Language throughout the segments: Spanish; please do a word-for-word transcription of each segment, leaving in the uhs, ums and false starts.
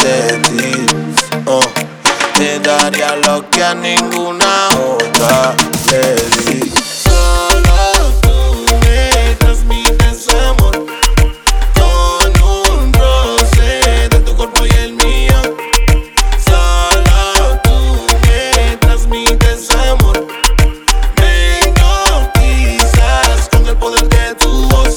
de ti. Oh, te daría lo que a ninguna otra le di. Solo tú me transmites amor, con un roce de tu cuerpo y el mío. Solo tú me transmites amor, me hipnotizas con el poder de tu voz.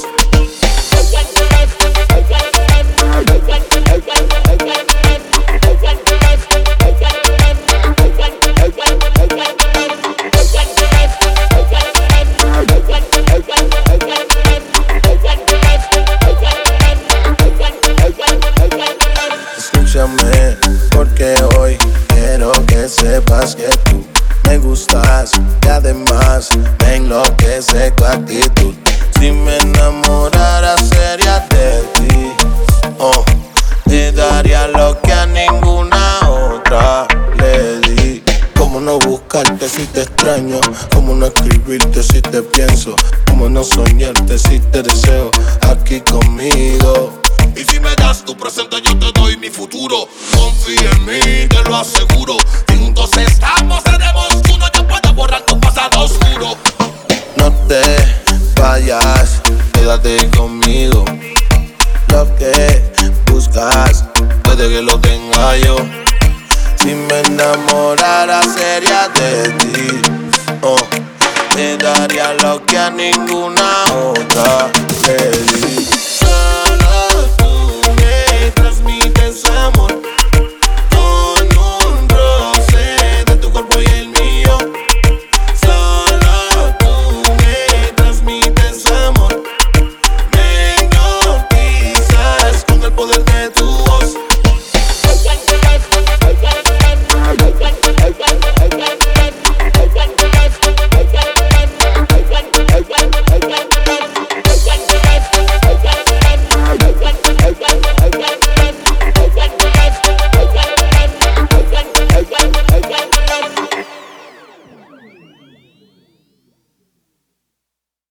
Escúchame, porque hoy quiero que sepas que tú me gustas y además me enloquece tu actitud. Si me enamorara sería de ti. Oh, te daría lo que a ninguna otra le di. Cómo no buscarte si te extraño, cómo no escribirte si te pienso, cómo no soñarte si te deseo aquí conmigo. Y si me das tu presente yo te doy mi futuro. Confía en mí, te lo aseguro. Si juntos estamos seremos uno. Yo puedo borrar tu pasado oscuro. No te vayas, quédate conmigo. Lo que buscas, puede que lo tenga yo. Si me enamorara sería de ti. Oh, te daría lo que a ninguna otra